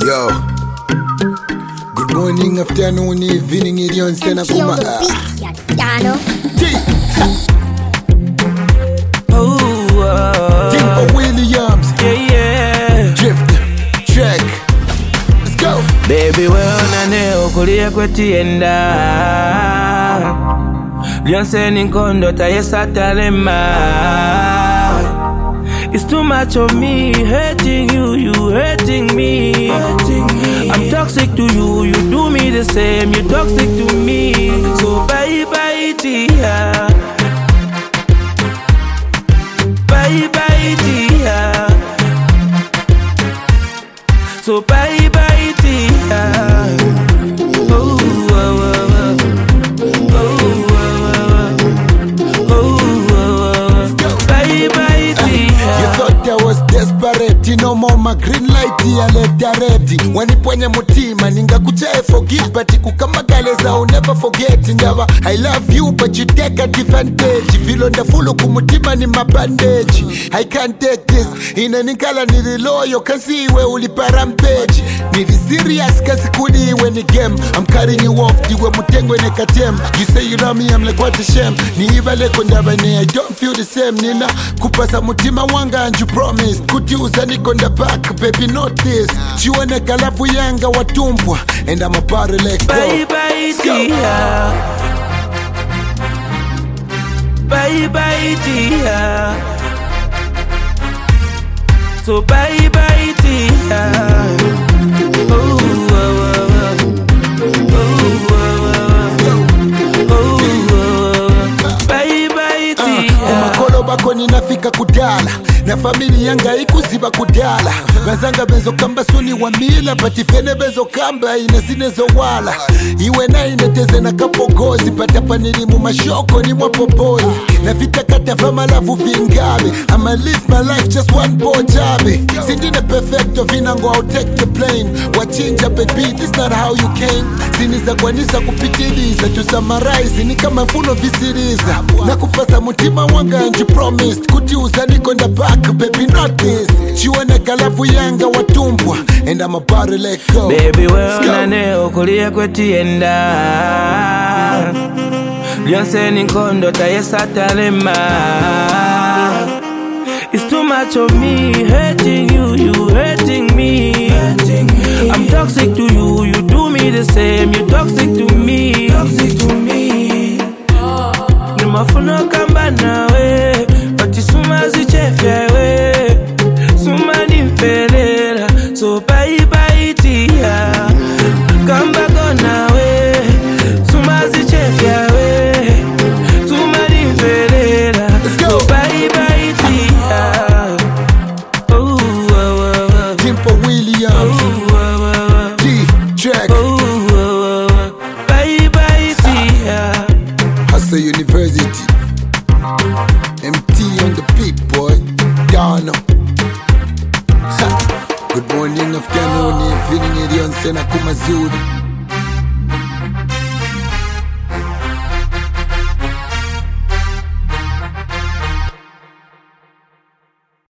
Yo. Good morning, afternoon, evening, idion sena kuma. Timber Williams. Yeah. Drift. Track. Let's go. Baby, wewe unaneo kulia kwetienda Lionse ninkondo tayesa talema. It's too much of me hating you, you hating me. I'm toxic to you, you do me the same, you toxic to me. So bye bye dear. Bye bye dear. So bye bye dear. Oh, oh, oh, oh, oh, oh, oh, bye bye dear. You thought I was desperate, no more my green light ya leta ready. Waniponya mutima ninga kuchae forgive, but kukamagaliza I'll never forget. Never, I love you but you take advantage. Vilonda full kumutima ni mabandage. I can't take this. Inanikala nililoyo kasi iwe uliparampage. Nili serious kasi kudi iwe ni game. I'm carrying you off diwe mutengwe ne katem. You say you love me, I'm like what a shame. Ni ibale kondaba ne I don't feel the same. Nina kupasa mutima wanga and you promised kutiuza nikonda back, baby not this. Chiwane kalafu yanga watumbwa and I'm about to let go. Bye bye dear. Bye bye dear. So bye bye dear. Oh, oh, oh, oh, oh, bye bye dear. Makolo bako ninafika kudala na famili yanga ikuziba kudala. Bazanga benzo kamba suni wa mila patifene benzo kamba inasinezo wala. Iwe na ineteze na kapogozi patapa nilimu mashoko ni mwapopozi. Na vita kata fama lavu vingabe. I'ma live my life just one poor jabe. Sindine perfecto vinango I'll take the plane. Wachinja baby this not how you came. Siniza kwanisa kupitiliza to summarize ni kama funo visiriza. Na kupasa mutima wanga and you promised kutiuza nikonda back, baby not this. Chiwane kalafu yanga watumbwa and I'm about to let go. Baby wewe unaneo kulia kwetienda Lionse ninkondo tayesa talema. It's too much of me hating you, you hating me. I'm toxic to you, you do me the same, you toxic to me. Nimafuna kamba nawe Pati suma zichefya we Suma nimfelela So bye bye dear. Kamba gona we Suma zichefya we Suma nimfelela So bye bye dear. Oh, oh, oh, Timber Williams. oh, Track. oh, oh, bye bye dear. Hustle University. MT on the beat, boy. Dano. Good morning, afternoon, evening, idion sena kumazuri.